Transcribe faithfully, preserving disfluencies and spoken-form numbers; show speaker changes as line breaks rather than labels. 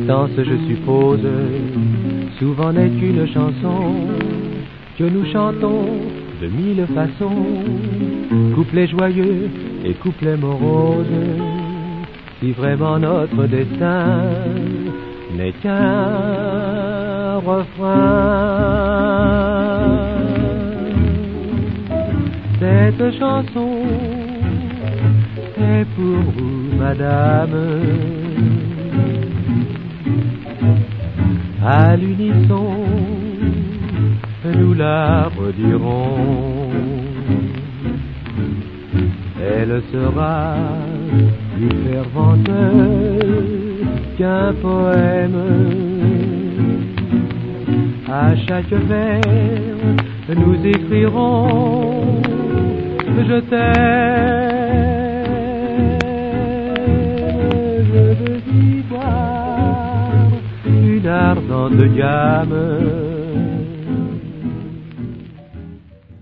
l'existence, je suppose, souvent n'est qu'une chanson que nous chantons de mille façons, couplets joyeux et couplets moroses. Si vraiment notre destin n'est qu'un refrain, cette chanson est pour vous, madame. À l'unisson, nous la redirons. Elle sera plus fervente qu'un poème. À chaque vers, nous écrirons je t'aime. Je veux y voir une ardente gamme